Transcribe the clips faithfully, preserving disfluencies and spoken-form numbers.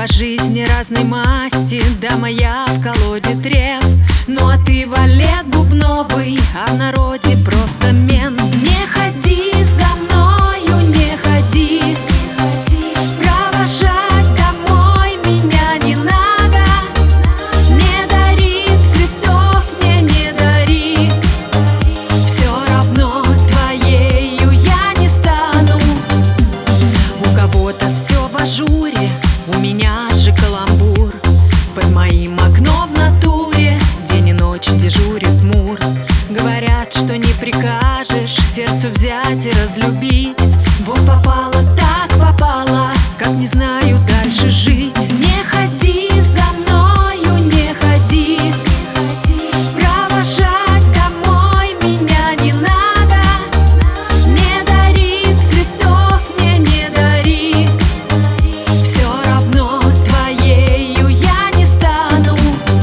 по жизни разной масти, да моя в колоде треф. Ну а ты валет бубновый, а в народе просто мент. Не ходи за мною, не ходи, провожать домой меня не надо. Не дари цветов, мне не дари, все равно твоею я не стану. У кого-то все в ажуре, у меня же каламбур. Под моим окном в натуре день и ночь дежурит мур. Говорят, что не прикажешь сердцу взять и разлюбить. Вот попало, так попало, как не знаю дальше жить. Не ходи за мною, не ходи, провожать домой меня не надо. Не дари цветов, мне не дари, все равно твоею я не стану.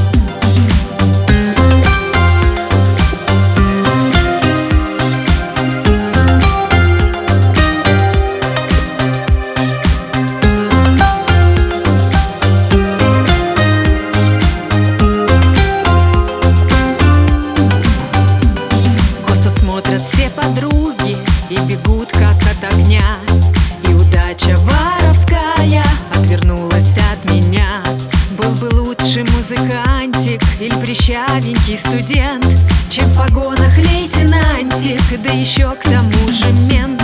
Косо смотрят все подруги и бегут как от огня. И удача воровская отвернулась от меня. Был бы лучше музыкантик или прищавенький студент, чем в погонах лейтенантик, да еще к тому же мент.